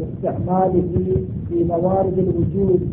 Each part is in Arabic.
لاستعماله في موارد الوجود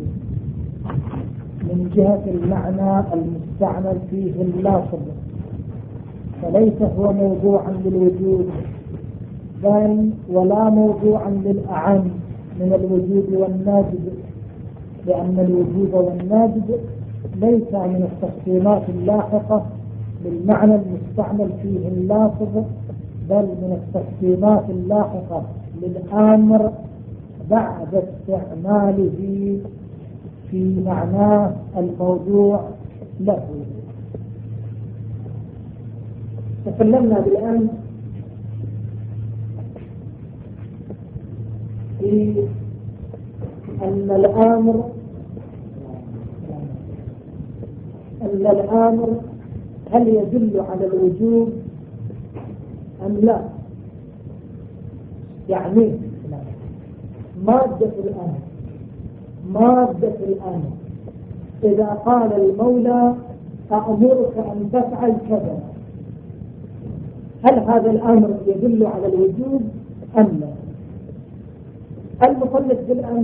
من جهة المعنى المستعمل فيه اللافظ، فليس هو موضوعا للوجود بل ولا موضوعا للأعم من الوجود والناجد، لأن الوجود والناجد ليس من التقسيمات اللاحقة بالمعنى المستعمل فيه اللافظ، بل من التقسيمات اللاحقة للآمر بعد استعماله في معناه الموضوع له. تكلمنا بالآن في أن الآمر هل يدل على الوجوب أم لا؟ يعني مادة الآمر إذا قال المولى أأمرك أن تفعل كذا، هل هذا الأمر يدل على الوجوب أم لا؟ المصنف بالأمر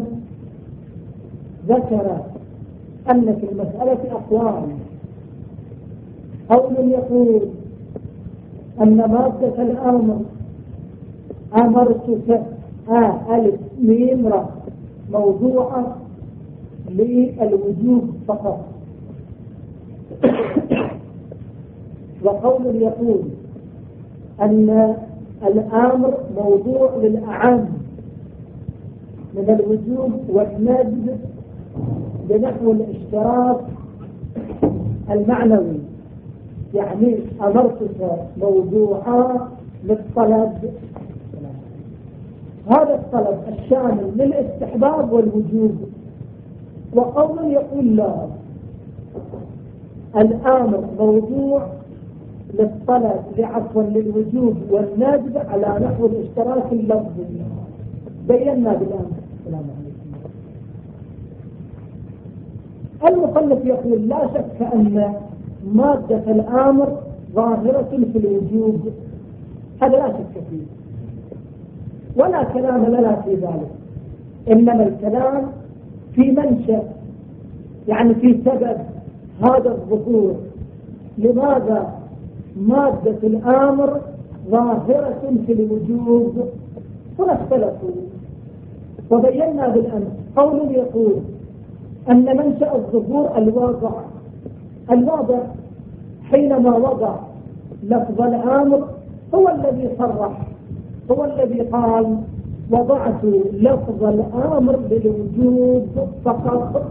ذكر أن في المسألة أقوال. قول يقول أن مادة الأمر أمرتك ألف ميم را موضوعة للوجوب فقط، وقول يقول أن الأمر موضوع للأعم من الوجوب والندب بنحو الاشتراك المعنوي، يعني أمرتك موضوعا للطلب، هذا الطلب الشامل للاستحباب والوجوب. وقول يقول لا، الآمر موضوع للطلب لعفوا للوجوب والندب على نحو الاشتراك اللفظي. بينا بالآن. السلام عليكم. المصنف يقول لا شك أن مادة الآمر ظاهرة في الوجوب، هذا لا شك فيه ولا كلام لنا في ذلك، إنما الكلام في منشأ، يعني في سبب هذا الظهور. لماذا مادة الآمر ظاهرة في الوجوب؟ فاختلفوا وبينا بالأمس. قول يقول أن منشأ الظهور الواضع حينما وضع لفظ الآمر هو الذي صرح، هو الذي قال وضعت لفظ الآمر للوجوب فقط.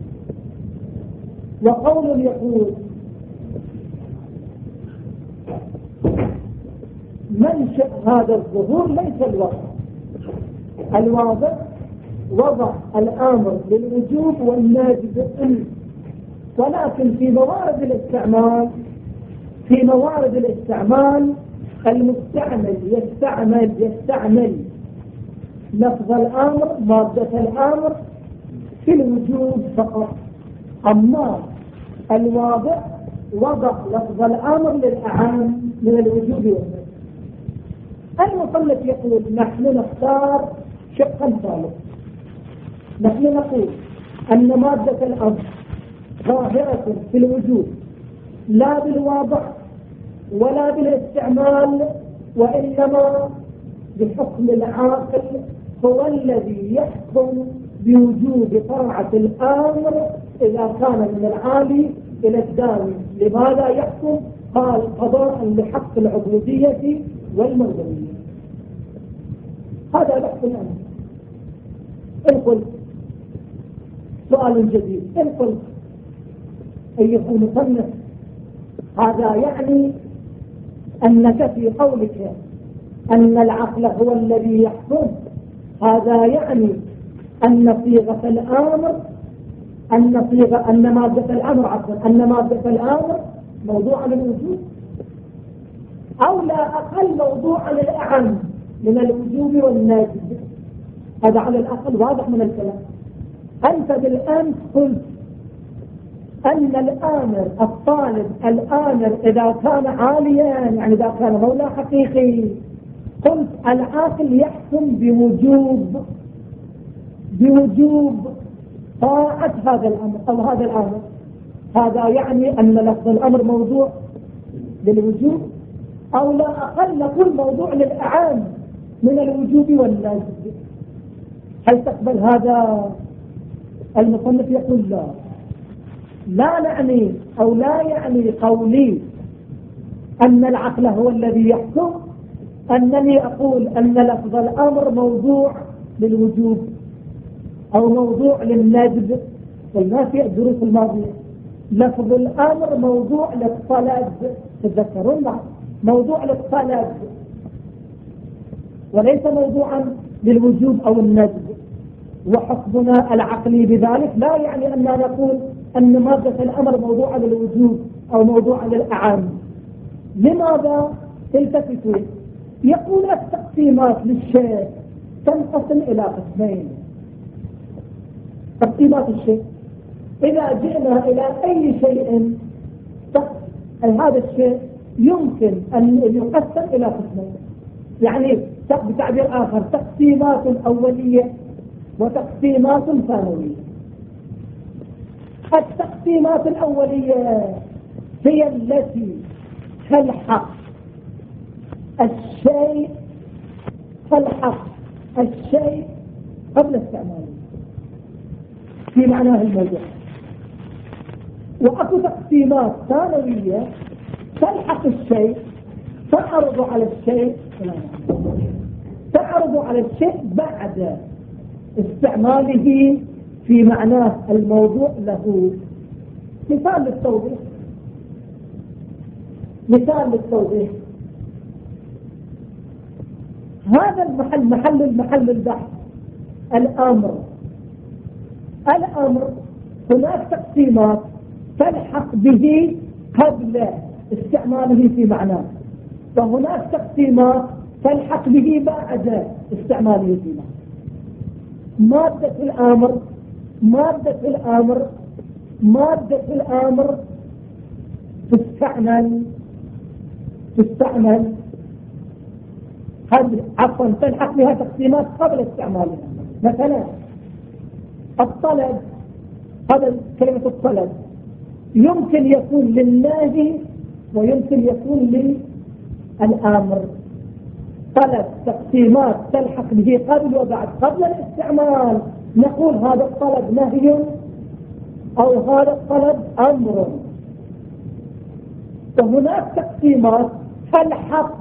وقول يقول منشأ هذا الظهور ليس الواضع وضع الآمر للوجوب والناجد، ولكن في موارد الاستعمال المستعمل يستعمل لفظ الآمر مادة الآمر في الوجوب فقط. أما الواضع وضع لفظ الآمر للأعام من الوجوب والناجد. المصنف يقول نحن نختار شقا ثالث، نحن نقول أن مادة الأمر ظاهرة في الوجوب لا بالواضع ولا بالاستعمال، وإنما بحكم العاقل هو الذي يحكم بوجوب طاعة الآمر إذا كان من العالي إلى الداني. لماذا يحكم؟ قال قضاء لحق العبودية والمرضية. هذا بحث الأمر. إن قلت سؤال جديد، إن قلت أيها المصنف هذا يعني أنك في قولك أن العقل هو الذي يحكم، هذا يعني أن صيغة الأمر أن مادة الأمر موضوع للوجوب، أو لا أقل موضوع للأعم من الوجوب والناجد. هذا على الأقل واضح من الكلام. أنت بالأمس قلت أن الآمر الطالب الآمر إذا كان عاليا، يعني إذا كان مولى حقيقي، قلت العاقل يحكم بوجوب بوجوب طاعة هذا الأمر أو هذا الأمر، هذا يعني أن لفظ الأمر موضوع للوجوب، أو لا أقل نقول موضوع للأعام من الوجوب والندب. هل تقبل هذا؟ المصنف يقول لا، لا نعني أو لا يعني قولي أن العقل هو الذي يحكم أنني أقول أن لفظ الأمر موضوع للوجوب أو موضوع للندب. قلنا في الدروس الماضية لفظ الأمر موضوع للطلب، تتذكرون معه، موضوع للطلب وليس موضوعا للوجوب أو الندب. وحكمنا العقلي بذلك لا يعني أننا نقول أن مادة الأمر موضوع للوجوب أو موضوع للأعام. لماذا؟ التفتوا، يقول التقسيمات للشيء تنقسم إلى قسمين. تقسيمات الشيء إذا جئنا إلى أي شيء هذا الشيء يمكن أن يقسم إلى قسمين، يعني بتعبير آخر تقسيمات أولية وتقسيمات ثانوية. التقسيمات الأولية هي التي تلحق الشيء قبل استعماله في معناه الموضوع، وأكو تقسيمات ثانوية تلحق الشيء تعرض على الشيء بعد استعماله في معناه الموضوع له. مثال للتوضيح هذا محل البحث الأمر. هناك تقسيمات تلحق به قبل استعماله في معناه، وهناك تقسيمات تلحق به بعد استعماله في معناه. مادة الأمر تستعمل تلحق بها تقسيمات قبل استعمالها. مثلا الطلب، هذا كلمة الطلب يمكن يكون لله ويمكن يكون للأمر. طلب تقسيمات تلحق به قبل وبعد. قبل الاستعمال نقول هذا الطلب نهي أو هذا الطلب أمر. وهناك تقسيمات تلحق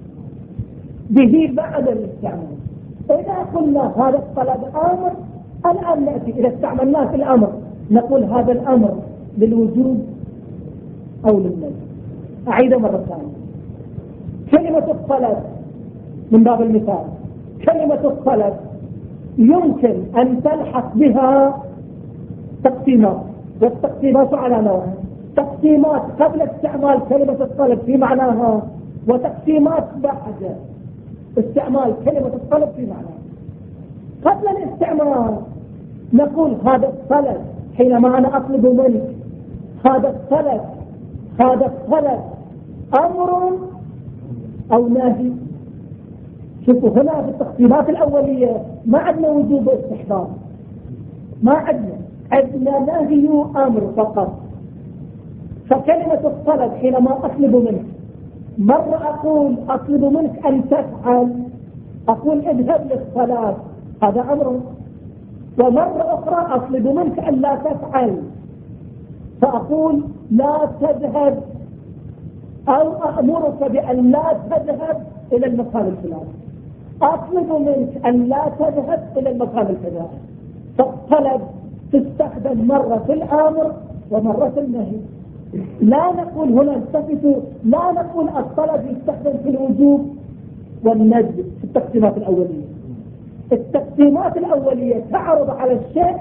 به بعد الاستعمال. إذا قلنا هذا الطلب أمر، الآن نأتي إذا استعملناه في الأمر نقول هذا الأمر للوجوب أو للندب. أعيد مرة ثانية. كلمة الطلب من باب المثال، كلمة الطلب يمكن أن تلحق بها تقسيمات، والتقسيمات على نوعين: تقسيمات قبل استعمال كلمة الطلب في معناها، وتقسيمات بعد استعمال كلمة الطلب في معناها. قبل الاستعمال نقول هذا الطلب حينما أنا أطلب منك هذا الطلب أمر أو نهي. شوفوا هنا في التقسيمات الأولية ما عندنا وجوب واستحباب، ما عندنا نهي أمر فقط. فكلمة الطلب حينما أطلب منك، مرة أقول أطلب منك أن تفعل، أقول اذهب للصلاة، هذا أمر. ومرة أخرى أطلب منك أن لا تفعل، فأقول لا تذهب، أو أأمرك بأن لا تذهب إلى المكان الفلاني. أطلب منك أن لا تذهب إلى المكان الفلاني. فالطلب تستخدم مرة في الأمر ومرة في النهي. لا نقول هنا التفتوا، لا نقول الطلب يستخدم في الوجوب والندب في التقسيمات الأولية. التقسيمات الأولية تعرض على الشيء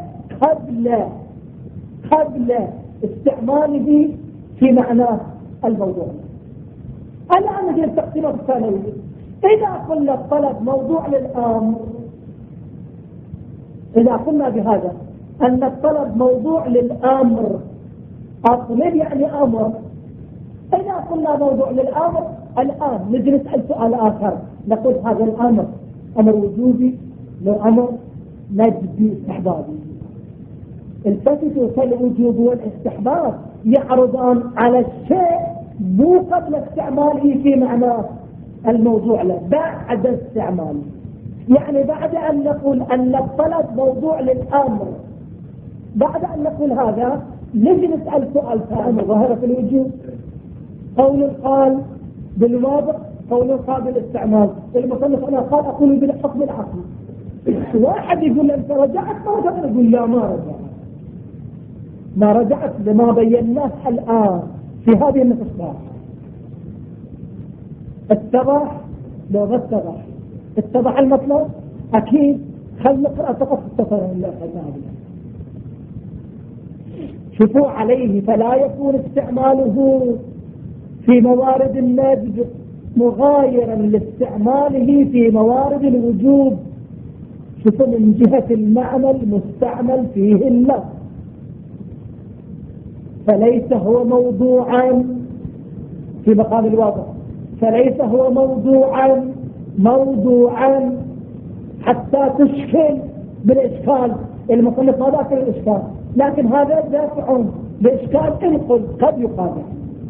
قبل استعماله في معناه الموضوع. الآن نجي التقسيمات الثانوية. إذا قلنا الطلب موضوع للأمر، إذا قلنا بهذا أن الطلب موضوع للأمر، أطلب يعني أمر. إذا قلنا موضوع للأمر، الآن نجي نسأل سؤال آخر، نقول هذا الأمر أمر وجوبي لو أمر نجدي استحبابي. التفتوا كالوجوب والاستحباب يعرضان على الشيء مو قبل استعماله في معناه الموضوع له، بعد استعماله. يعني بعد أن نقول أن الطلب موضوع للأمر، بعد أن نقول هذا نجي نسأل سؤال ثاني ظاهرة في الوجوب. قول قال بالواضع، قول قال بالاستعمال. المصنف أنا قال أقول بالحكم العقلي. واحد يقول أنت رجعت، ما رجعت، يقول لا ما رجعت، ما رجعت لما بيناه الآن في هذه النقطة. اتضح لو ما اتضح المطلب أكيد. خل نقرأ فقط السطر اللي أخذناه. شوفوا عليه فلا يكون استعماله في موارد الندب مغايرا لاستعماله في موارد الوجوب. شوفوا من جهة المعنى المستعمل فيه اللفظ، فليس هو موضوعا في مقام الواضح، فليس هو موضوعا حتى تشكل بالإشكال. المصنف ما ذاكر الإشكال، لكن هذا دافع بإشكال إن قل قد يقابل.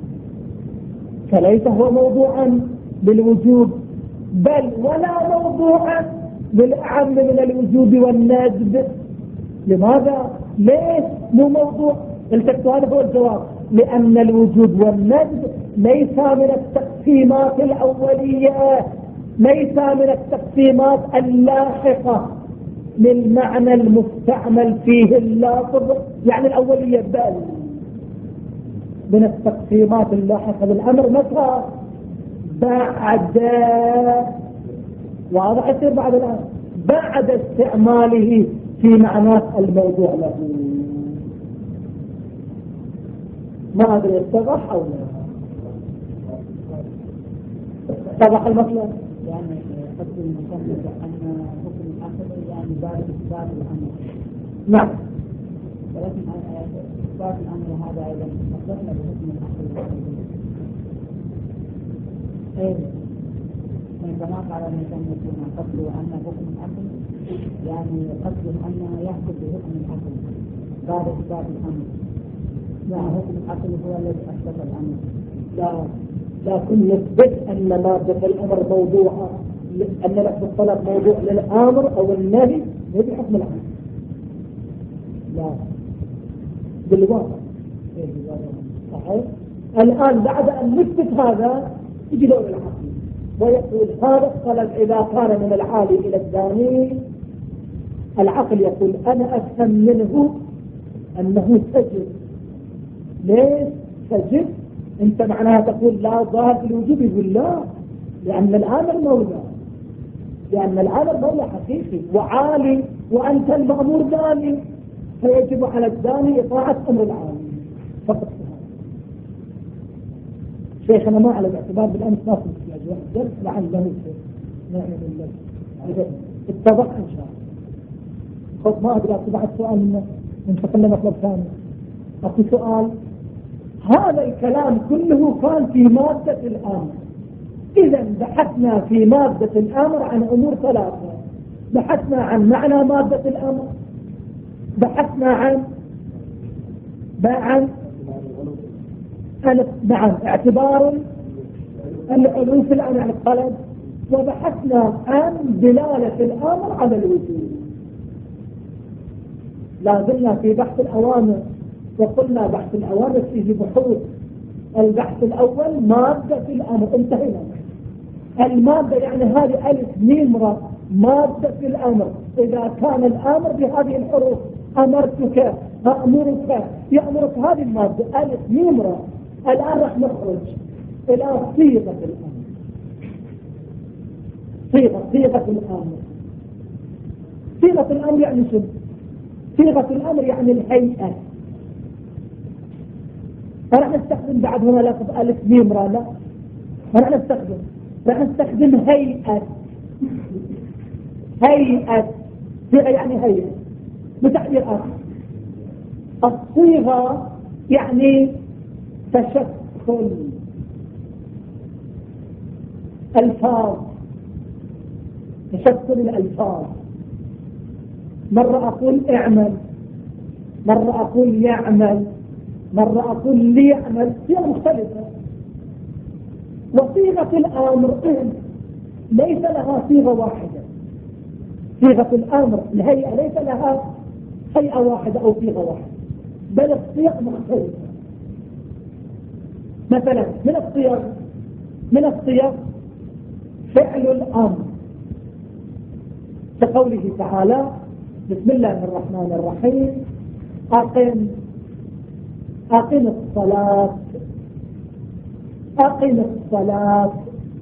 فليس هو موضوعا بالوجوب، بل ولا موضوعا بالأعم من الوجوب والندب. لماذا؟ ليش مو موضوع؟ التكتوا هذا هو الجواب. لأن الوجوب والندب ليس من التقسيمات الأولية، ليس من التقسيمات اللاحقة للمعنى المستعمل فيه اللافظ، يعني الأولية، بل من التقسيمات اللاحقة للأمر. متى؟ بعد، واضح يصير بعد الآن، بعد استعماله في معناه الموضوع له. ما أدري اتضح أو لا؟ اتضح المطلب. يعني قد المصنف أن حكم الأصل يعني بعد إثبات الأمر. نعم. ولكن إثبات الأمر هذا أيضا مصدرنا بحكم الأصل. أي كما قال المصنف فيما قبل أن حكم الأصل يعني قصد أن يحكم بحكم الأصل بعد إثبات الأمر. يعني حكم الأصل هو الذي أثبت الأمر. لا، لكن نثبت أن مادة الأمر موضوع، أن لفظ الطلب موضوع للأمر أو النهي هي بحكم الأمر. لا، بالواقع. صحيح. الآن بعد أن نثبت هذا يجي دور العقل ويقول هذا الطلب إذا كان من العالي إلى الداني، العقل يقول أنا أفهم منه أنه سجد. ليش سجد؟ انت معناها تقول لا ظاهر في الوجوب، يقول لا، لأن الآمر مولى، لأن الآمر مولى حقيقي وعالي، وأنت المأمور داني، فيجب على الداني إطاعة أمر العالي فقط. شيخنا ما على الاعتبار بالأمس ناس في درس لعله نعم بالله اتضح إن شاء الله. خذ ما أدري بعد سؤال من تقلنا مطلب ثاني. أعطي سؤال. هذا الكلام كله كان في مادة الأمر. إذا بحثنا في مادة الأمر عن أمور ثلاثة. بحثنا عن معنى مادة الأمر، بحثنا عن اعتبار الألوف الآن عن الطلب، وبحثنا عن دلالة الأمر على الوجود. لازلنا في بحث الأوامر، وقلنا بحث الأوامر فيه بحوث. البحث الأول مادة الأمر، انتهينا. المادة يعني هذه ألف ميم راء، مادة الأمر. إذا كان الأمر بهذه الحروف، أمرتك، أأمرك، يأمرك، هذه المادة ألف ميم راء. الآن رح نخرج إلى صيغة الأمر. صيغة الأمر. صيغة الأمر يعني شو؟ صيغة الأمر يعني الهيئة. فرح نستخدم بعد هنا لفظ ألف ميم راء، لا، رح نستخدم هيئة. صيغة يعني هيئة بتعبير آخر. الصيغة يعني تشكل ألفاظ، تشكل الألفاظ. مرة أقول اعمل، مرة أقول يعمل، مرة أقول ليعمل، صيغة مختلفة. وصيغة الأمر ليس لها صيغة واحدة. صيغة الأمر الهيئة ليس لها هيئة واحدة أو صيغة واحدة، بل الصيغ مختلفة. مثلا من الصيغ فعل الأمر كقوله تعالى بسم الله الرحمن الرحيم أقم الصلاة، أقم الصلاة.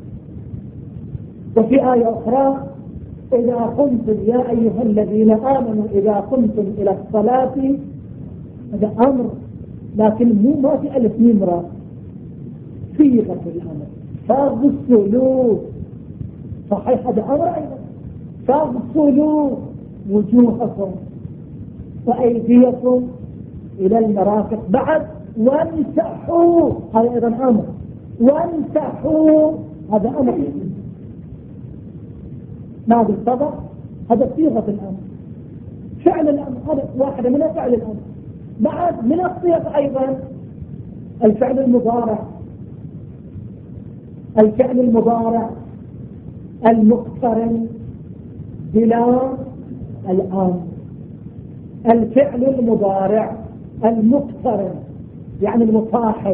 وفي آية أخرى إذا قمتم يا أيها الذين آمنوا إذا قمتم إلى الصلاة. هذا أمر لكن ما في ألف ميم راء، صيغة الأمر. فاغسلوا، صحيح هذا أمر أيضا، فاغسلوا وجوهكم وأيديكم إلى المرافق. بعد وامسحوا، هذا أيضا أمر، وامسحوا هذا أمر. ما بالصبر هذا صيغة الأمر. فعل الأمر هذا واحدة من فعل الأمر. بعد من الصيغ أيضا الفعل المضارع، الفعل المضارع المقترن بلا الأمر. الفعل المضارع المقترن يعني المصاحب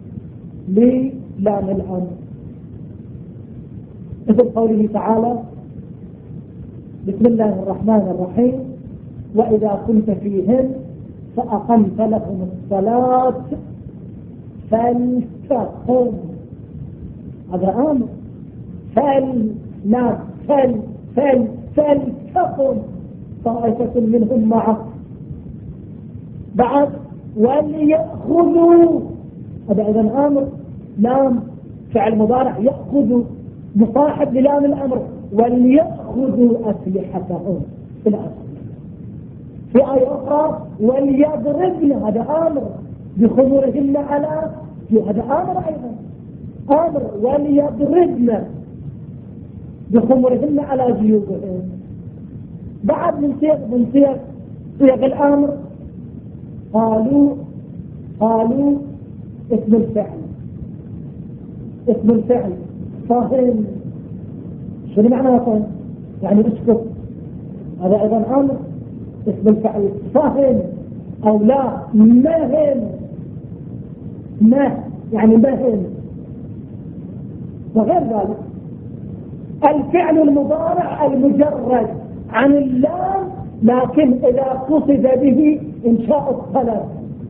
للام الأمر، مثل قوله تعالى بسم الله الرحمن الرحيم وإذا كنت فيهم فأقمت لهم الصلاة فلتقم. هذا أمر. فلتقم طائفة منهم معك. بعد وليأخذوا، هذا أيضا أمر. لام فعل مضارع يأخذ مصاحب للام الأمر. وليأخذوا أسلحتهم إلى آخره. في آية أخرى وليضربن، هذا أمر بخمورهن على، هذا أمر أيضا، أمر. وليضربن بخمورهن على جيوبهن. بعد من صيغ الأمر قالوا اسم الفعل فاهم. شنو معنى فاهم؟ يعني اسكت، هذا أيضا أمر. اسم الفعل فاهم أو لا، مهم، ما يعني مهم وغير ذلك. الفعل المضارع المجرد عن اللام لكن إذا قصد به إنشاء الطلب.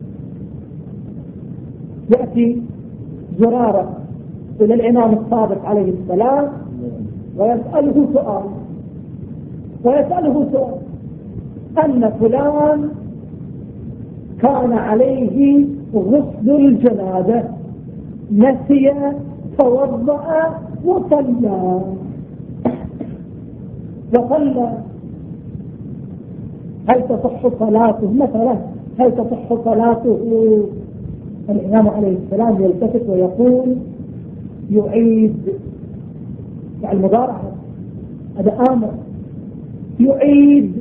يأتي زرارة إلى الإمام الصادق عليه السلام ويسأله سؤال أن فلان كان عليه غسل الجنازة، نسي توضأ وصلى هل تصح صلاته مثلا؟ هل تصح صلاته؟ الإمام عليه السلام يلتفت ويقول يعيد. يعني المضارع هذا أمر. يعيد،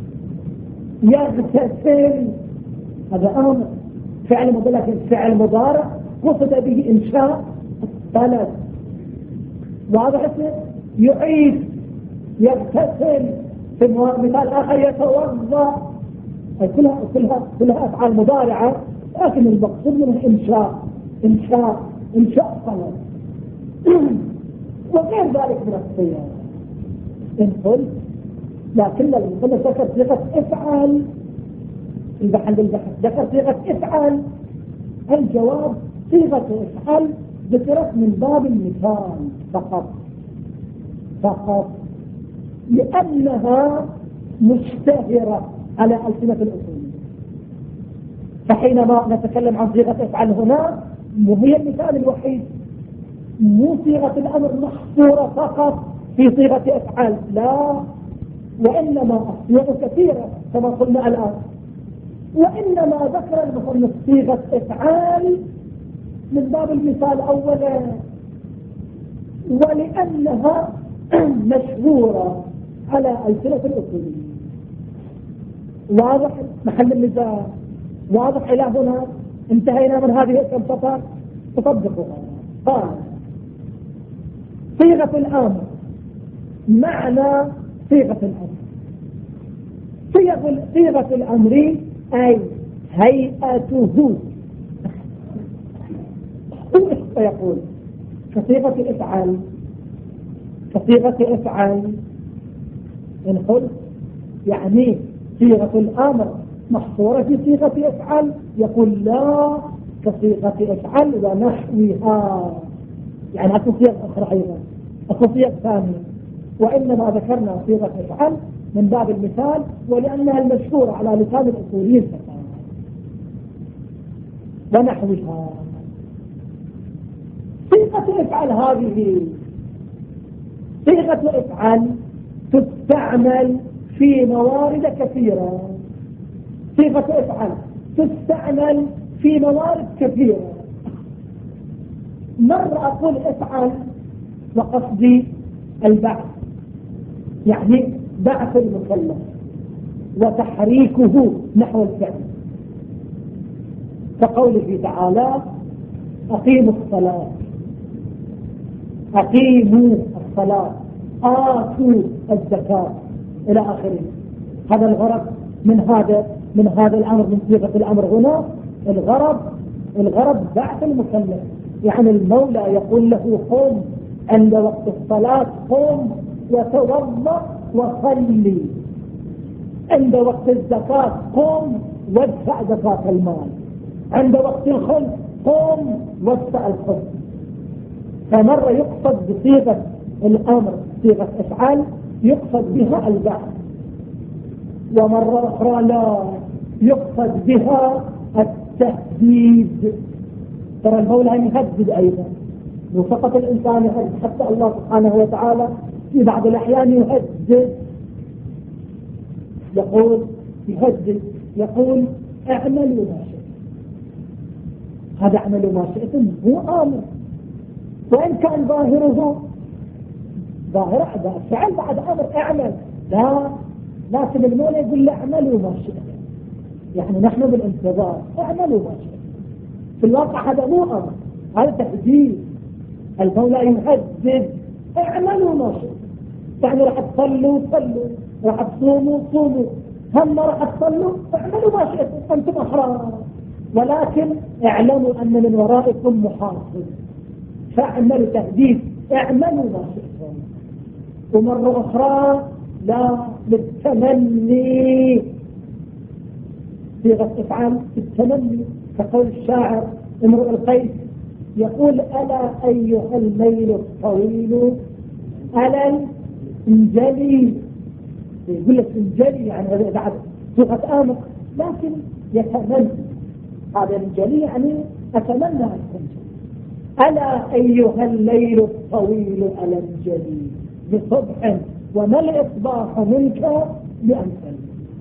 يغتسل، هذا أمر. فعل مضارع، فعل مضارع قصد به إنشاء الطلب. واضح؟ يعيد، يغتسل. في مثال آخر يتوضأ. كلها أفعال مضارعة، لكن المقصود منها إنشاء طلب وغير ذلك من الصيغ. إن قلت لكن المصنف ذكر صيغة افعل في البحث ذكر صيغة افعل. الجواب صيغة افعل ذكرت من باب المثال فقط لأنها مشتهرة على ألسنة الأصول. فحينما نتكلم عن صيغة افعل هنا وهي المثال الوحيد، مو صيغة الأمر محصورة فقط في صيغة افعل، لا، وإنما الصيغ كثيرة كما قلنا الآن. وإنما ذكر المصنف صيغة افعال من باب المثال أولا، ولأنها مشهورة على ألسنة الأصوليين. واضح محل النزاع؟ واضح إلى هنا؟ انتهينا من هذه الفلسفة. تطبقها. قال صيغة الأمر معنى صيغة الأمر. صيغة الأمر أي هيئته. يقول كصيغة الإفعال، كصيغة إفعال إن قلت يعني صيغة الأمر محصورة في صيغة إفعال، يقول لا، كصيغة إفعال ونحوها، يعني أكو صيغ أخرى أيضا، أكو صيغ ثانية، وإنما ذكرنا صيغة إفعال من باب المثال ولأنها المشهورة على لسان الأصوليين ونحوها. صيغة إفعال هذه صيغة إفعال تستعمل في موارد كثيرة. صيغة إفعال تستعمل في موارد كثيرة. مرة أقول إفعال وقصدي البعث، يعني بعث المكلف وتحريكه نحو الفعل، كقوله تعالى أقيموا الصلاة، أقيموا الصلاة، آتوا الزكاة إلى آخره. هذا الغرض من هذا الأمر، من صيغة الأمر هنا. الغرض بعث المكلف، يعني المولى يقول له قم عند وقت الصلاة، قم وتوضأ وصلي. عند وقت الزكاة قم وادفع زكاة المال. عند وقت الخلف قم وادفع الخلف. فمرة يقصد بصيغة الأمر صيغة إفعال يقصد بها البعث، ومرة أخرى لا، يقصد بها التهديد. ترى المولى يهدد أيضا، وفقط الإنسان يهدد، حتى الله سبحانه وتعالى في بعض الأحيان يهدد، يقول اعملوا ما شئتم. هذا اعملوا ما شئتم هو آمر، وإن كان ظاهره فعل بعد أمر اعمل، لا، لكن المولى يقول له اعملوا ما شئتم، يعني نحن بالانتظار، اعملوا ما شئتم. في الواقع هذا مو أمر، هذا تهديد. المولى يهدد اعملوا ما شئتم، يعني راح تصلوا صلوا، راح تصوموا صوموا، هم راح تصلوا اعملوا ما شئتم، أنتم أحرار، ولكن اعلموا أن من ورائكم محافظ، فاعملوا تهديد، اعملوا ما شئتم. ومرة أخرى لا، للتمني، صيغة إفعال التمني، كقول الشاعر امرؤ القيس يقول ألا أيها الليل الطويل ألا انجلي، يقول لك انجلي يعني بعد صيغة آمر، لكن يتمنى، هذا انجلي يعني أتمنى أن تنجلي. ألا أيها الليل الطويل ألا انجلي بصبح وما الإصباح منك بأمثل.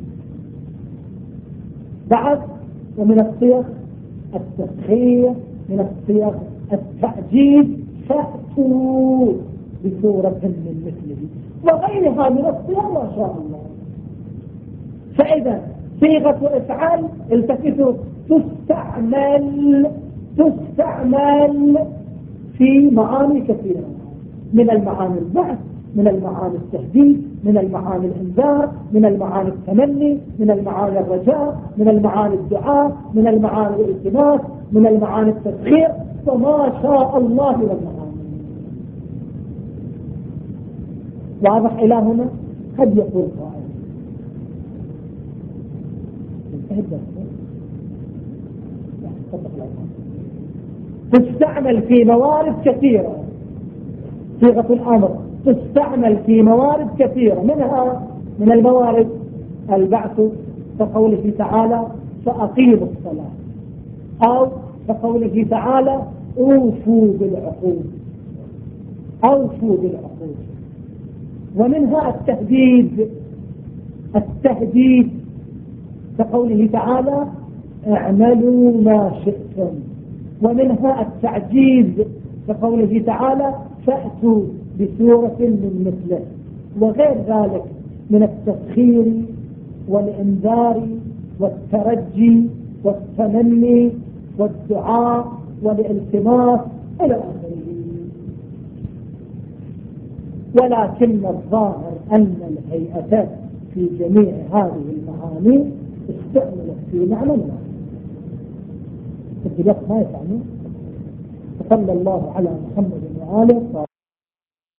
بعد ومن الصيغ التسخير، من الصيغ التعجيز، فأتوا بسورة من مثله، وغيرها من الصيغ ما شاء الله. فإذا صيغة إفعال التفتوا تستعمل في معاني كثيرة، من المعاني البعث، من المعاني التهديد، من المعاني الإنذار، من المعاني التمني، من المعاني الرجاء، من المعاني الدعاء، من المعاني الالتماس، من المعاني التسخير، وما شاء الله من المعاني. واضح إلى هنا؟ قد يقول قائل تستعمل في موارد كثيرة، صيغة الأمر تستعمل في موارد كثيرة، منها من الموارد البعث، كقوله تعالى فأقيموا الصلاة، أو كقوله تعالى أوفوا بالعقود، ومنها التهديد كقوله تعالى اعملوا ما شئتم، ومنها التعجيز كقوله تعالى فأتوا بسورة من مثله، وغير ذلك من التسخير والإنذار والترجي والتمني والدعاء والالتماس إلى آخره. ولكن الظاهر أن الهيئة في جميع هذه المعاني استعملت في معنى واحد. الدلوقتي ما يفهمون. صلى الله على محمد وآله.